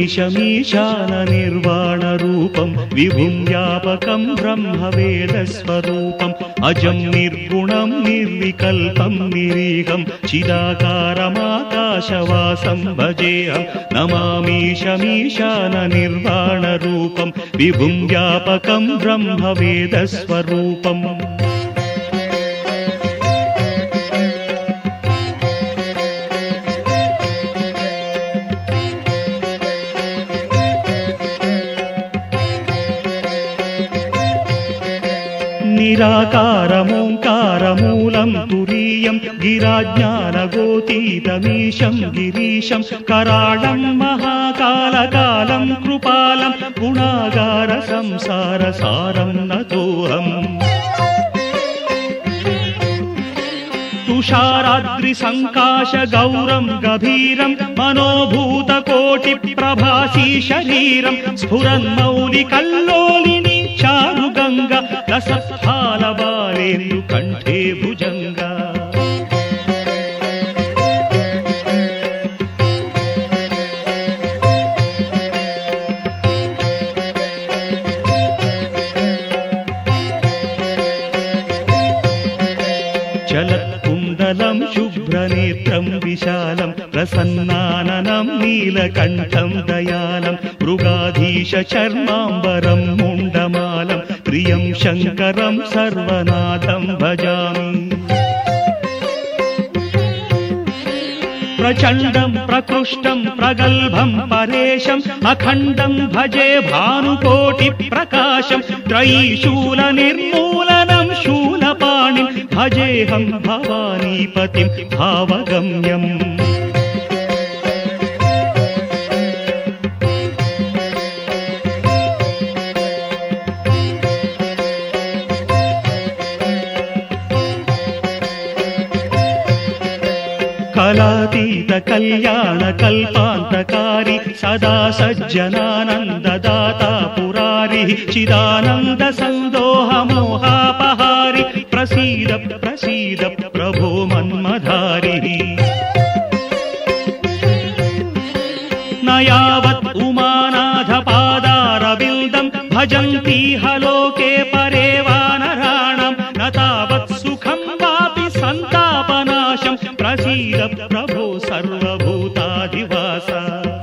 नमामीशमीशाननिर्वाणरूपं विभुं व्यापकं ब्रह्मवेदस्वरूपम् अजं निर्गुणं निर्विकल्पं निरीहं चिदाकारमाकाशवासं भजेऽहं नमामीशमीशाननिर्वाणरूपं विभुं व्यापकं ब्रह्मवेदस्वरूपम् निराकारमोङ्कारमूलं तुरीयं गिराज्ञानगोतीतमीशं गिरीशं कराळं महाकालकालं कृपालं गुणागारसंसारसारं नतोऽहम् तुषाराद्रिसङ्काशगौरं गभीरं मनोभूतकोटिप्रभासी शरीरं स्फुरन्मौलिकल्लोलिनी चारुगङ्गा रसस्थालबालेन्दुकण्ठे भुजङ्गा चलत्कुण्डलं शुभ्रनेत्रं विशालं प्रसन्नाननं नीलकण्ठं दयालं मृगाधीशचर्माम्बरं मुण्डमालं प्रियं शङ्करं सर्वनाथं भजामि प्रचण्डं प्रकृष्टं प्रगल्भं परेशम् अखण्डं भजे भानुकोटिप्रकाशं त्रयीशूलनिर्मूलनं शूलपाणिं भजेऽहं भवानीपतिं भावगम्यम् कलातीत कल्याण कल्पान्तकारी सदा सज्जनानन्ददाता पुरारी चिदानन्द सन्दोह मोहापहारी प्रसीद प्रसीद प्रभो मन्मधारी न यावत् उमानाथ पादारविन्दं भजन्ति हलोके परे वानराणां न तावत् सुखं वापि सन्तापनाशं प्रसीद प्रभो सर्वभूताधिवास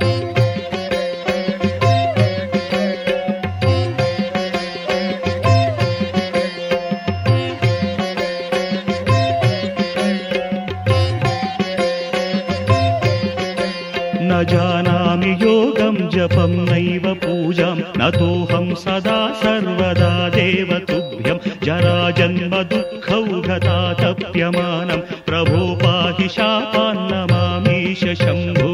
न जानामि योगं जपं नैव पूजां नतोऽहं सदा सर्वदा देव तुभ्यं जराजन्म दुःखौघतातप्यमानं प्रभो पाहि शापान्नमामीश शम्भो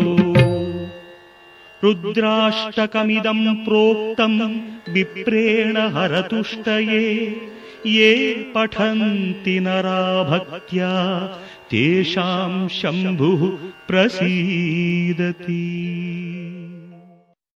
रुद्राष्टकमिदं प्रोक्तं विप्रेण हरतुष्टये ये पठन्ति नरा भक्त्या तेषां शम्भुः प्रसीदति।